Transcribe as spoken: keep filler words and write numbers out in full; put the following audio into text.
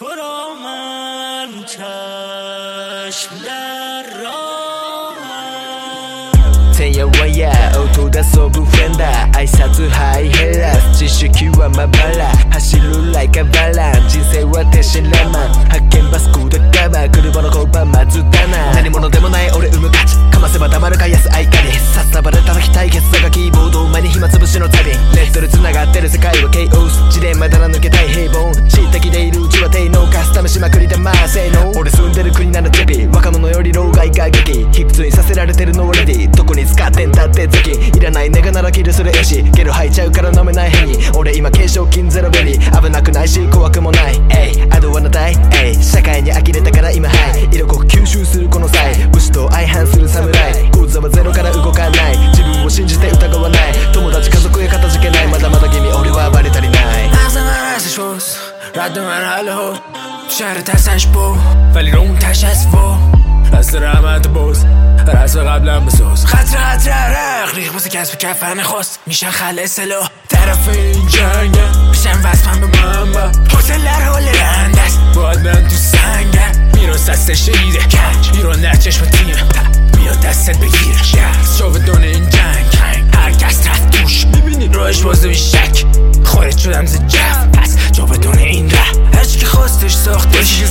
تو را من چشم در راهم てんやわや音出そうブフェンダー挨拶ハイヘラス知識はまばら走るライカバラン人生は天真爛漫発見バスクでカバー車の交番まずだな何者でもない俺生む価値かませば黙るか安愛かにさっさばれ叩きたい決済がキーボード前に暇つぶしの旅ネットで繋がってる世界はケイオスジレンマだら抜けたい平凡知的でいるうちは低能カスタムしまくりだまあ性能俺住んでる国ならジェビ若者より老害が激ヒップツにさせられてるのはレディどこに使ってんだってぜきいらないネガならキルするよしゲロ吐いちゃうから飲めない変に俺今軽賞金ゼロベリー危なくないし怖くもないエイアドワナタイエイ社会に呆れたから今ハイ色濃く吸収するこの際武士と相反する侍講座はゼロから動かない自分を信じて疑わない友達家族へ片付けないまだまだ君俺は暴れ足りない احسن رأسش فوز رد مرحله ها شهر تسش بو ولی رو اون تش از فو از رحمت بوز رأس قبلا بسوز خطر خطر عرق ریخ بوز کسب کفن خواست میشن خل سلاح طرف این جنگم میشن وزپن به منبع حسلر حال رند است باید برن تو سنگم میرون سست شیده کنج میرون در چشم تیم میاد دستت بگیره شوه دونه این جنگ هر کس رفت توش میبینی روش بازه بی شک خارج شدم ز جف پس جا بدون این ره هرچی که خواستش ساختش